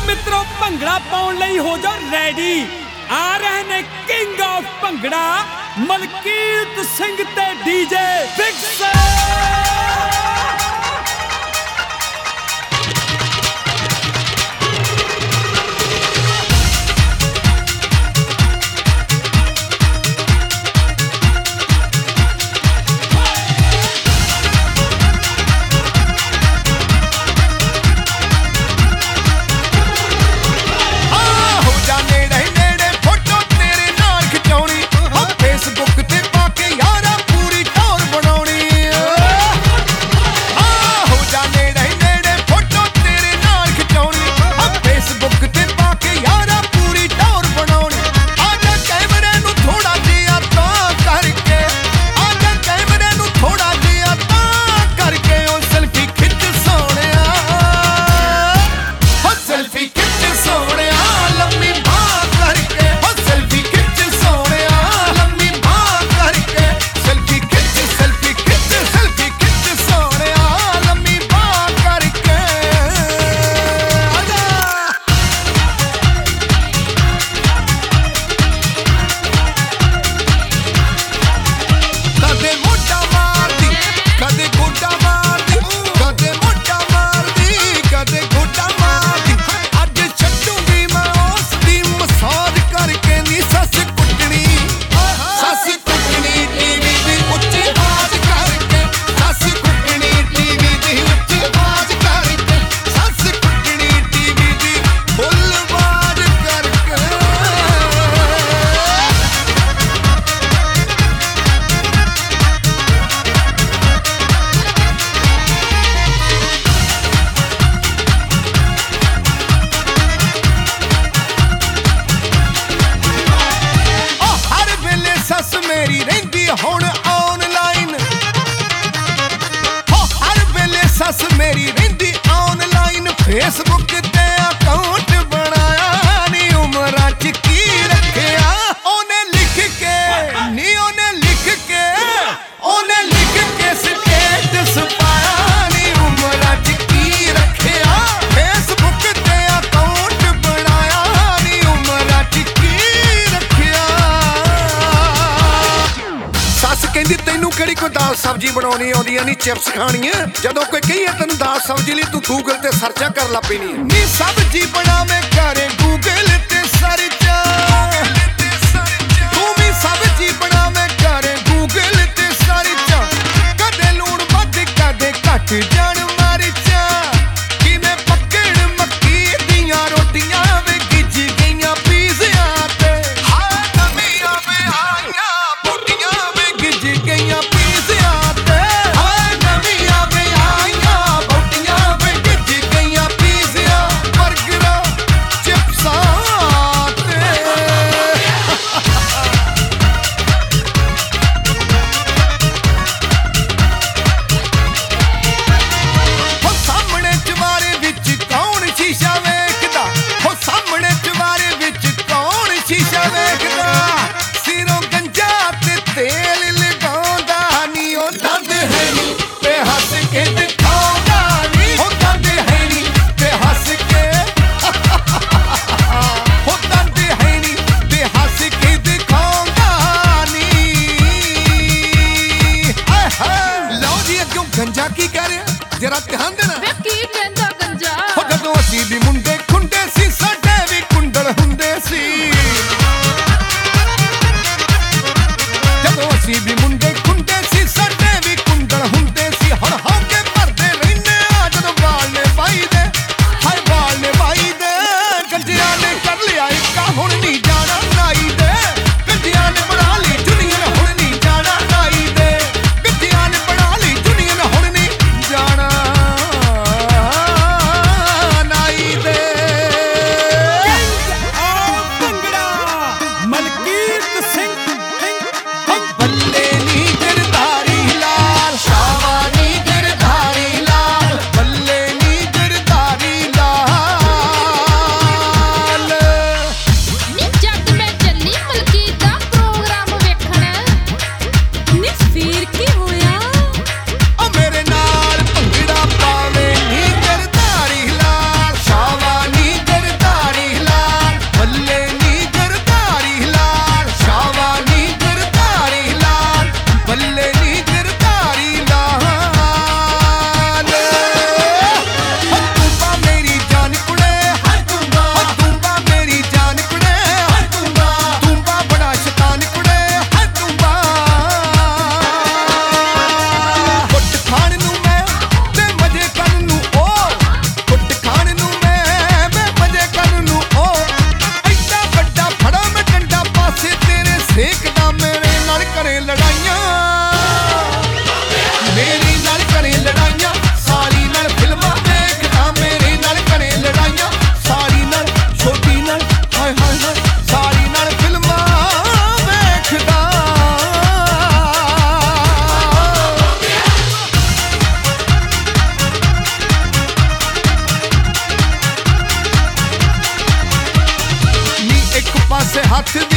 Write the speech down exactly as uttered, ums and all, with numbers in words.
ਮਿੱਤਰੋ ਭੰਗੜਾ ਪਾਉਣ ਲਈ ਹੋ ਜਾ ਰੈਡੀ। ਆ ਰਹੇ ਨੇ ਕਿੰਗ ਆਫ ਭੰਗੜਾ ਮਲਕੀਤ ਸਿੰਘ ਤੇ ਡੀਜੇ ਫਿਕਸ। ਹੁਣ ਆਨਲਾਈਨ ਹੋ ਹਰ ਵੇਲੇ ਸੱਸ ਮੇਰੀ ਰਹਿੰਦੀ ਆਨਲਾਈਨ। ਫੇਸਬੁੱਕ ਤੇ ਅਕਾਊਂਟ ਬਣਾਇਆ ਨੀ ਉਮਰਾਂ ਚ ਕੀ ਰੱਖਿਆ ਉਹਨੇ ਲਿਖ ਕੇ ਨੀ ਉਹਨੇ ਲਿਖ ਕੇ ਉਹਨੇ ਲਿਖ ਕੇ ਸਟੇਟਸ ਪਾਇਆ ਨੀ ਉਮਰਾਂ ਚ ਕੀ ਰੱਖਿਆ। ਫੇਸਬੁੱਕ ਤੇ ਅਕਾਊਂਟ ਬਣਾਇਆ ਨੀ ਉਮਰਾਂ ਚ ਕੀ ਰੱਖਿਆ। ਸੱਸ ਕਹਿੰਦੀ ਤੈਨੂੰ ਕਿਹੜੀ ਕੋਈ ਦਾਲ ਸਬਜ਼ੀ ਬਣਾਉਣੀ ਆਉਂਦੀਆਂ ਨੀ ਚਿਪਸ ਖਾਣੀਆਂ। ਜਦੋਂ ਕੋਈ ਕਹੀਏ ਤੈਨੂੰ ਦਾਲ ਸਬਜ਼ੀ ਲਈ ਤੂੰ ਗੂਗਲ ਤੇ ਸਰਚਾਂ ਕਰ ਲਾ ਪੈਣੀ ਨੀ। ਸਬਜ਼ੀ ਬਣਾਵੇਂ ਘਰੇ ਗੂਗਲ ਤੇ ਸਰਚਾਂ ਤੂੰ ਵੀ ਸਬਜ਼ੀ ਬਣਾਵੇਂ ਘਰੇ ਗੂਗਲ ਤੇ ਸਰਚਾਂ। ਕਦੇ ਲੂਣ ਵੱਧ ਕਦੇ ਘੱਟ ਜਾਣ ਮਰਚਾਂ। ਕਿਵੇਂ ਪੱਕਣ ਮੱਕੀ ਦੀਆਂ ਰੋਟੀਆਂ ਵੇ ਗਿੱਜ ਗਈਆਂ ਪੀਜ਼ਿਆਂ ਤੇ। ਹਾਂ ਨਵੀਆਂ ਵੇ ਆਈਆਂ ਬੋਟੀਆਂ ਵੇ ਗਿੱਜ ਗਈਆਂ ਪੀਜ਼ਿਆਂ ਤੇ। ਹਾਂ ਨਵੀਆਂ ਵੇ ਆਈਆਂ ਬੋਟੀਆਂ ਵੇ ਗਿੱਜ ਗਈਆਂ ਪੀਜ਼ਿਆਂ ਬਰਗਰਾਂ ਚਿਪਸਾਂ ਤੇ। ਹੋ ਸਾਹਮਣੇ ਚਵਾਰੇ ਵਿੱਚ ਕੌਣ ਸ਼ੀਸ਼ਾ ਵੇਖਦਾ। ਹੋ ਸਾਹਮਣੇ ਚਵਾਰੇ ਵਿੱਚ ਕੌਣ ਸ਼ੀਸ਼ਾ ਵੇਖਦਾ। ਸਿਰੋਂ ਗੰਜਾ ਤੇ ਤੇਲ ਲਗਾਉਂਦਾ ਨੀ ਉਹ ਦੰਦ ਹੈ ਨੀ ਤੇ ਹੱਸ ਕੇ ਦਿਖਾਉਂਦਾ ਨੀ। ਉਹ ਦੰਦ ਹੈ ਨੀ ਤੇ ਹੱਸ ਕੇ ਉਹ ਦੰਦ ਹੈ ਨੀ ਤੇ ਹੱਸ ਕੇ ਦਿਖਾਉਂਦਾ ਨੀ। ਹਾਏ ਹਾਏ ਲਓ ਜੀ ਅੱਗੋਂ ਗੰਜਾ ਕੀ ਕਰ ਰਿਹਾ ਜਰਾ ਧਿਆਨ ਦੇਣਾ। ਵੇ ਕੀ ਕਹਿੰਦਾ ਗੰਜਾ ਹੋ ਜਦੋਂ ਅਸੀਂ ਵੀ ਮੁੰਡੇ ਖੁੰਡੇ ਸੀ ਸਾਡੇ ਵੀ ਕੁੰਡਲ ਹੁੰਦੇ ਸੀ। ਜਦੋਂ ਅਸੀਂ ਵੀ ਮੁੰਡੇ ਖੁੰਡੇ ਸੀ ਸਾਡੇ ਵੀ ਕੁੰਡਲ ਹੁੰਦੇ ਸੀ। ਹੁਣ ਹੋ ਕੇ ਭਰਦੇ ਰਹਿੰਦੇ ਆ ਜਦੋਂ ਵਾਲ ਨੇ ਬਾਈ ਦੇ। ਹਾਏ ਵਾਲ ਨੇ ਬਾਈ ਦੇ ਗੰਜਿਆਂ ਨੇ ਕਰ ਲਿਆ ਇੱਕਾ ਹੁਣ ਨਹੀਂ ਜਾਣਾ ਨਾਈ ਦੇ। ਗੰਜਿਆਂ ਨੇ ਬਣਾ ਲਈ ਜੁਨੀਅਰ ਹੁਣ ਨਹੀਂ ਜਾਣਾ ਨਾਈ ਦੇ। ਗੰਜਿਆਂ ਨੇ ਬਣਾ ਲਈ ਜੁਨੀਅਰ ਹੁਣ ਨਹੀਂ ਜਾਣਾ ਨਾਈ ਦੇ। ਭੰਗੜਾ ਮਲਕੀਤ ਸਿੰਘ ਬੱਲੇ ਨੀ ਕਿਸੇ ਹੱਥ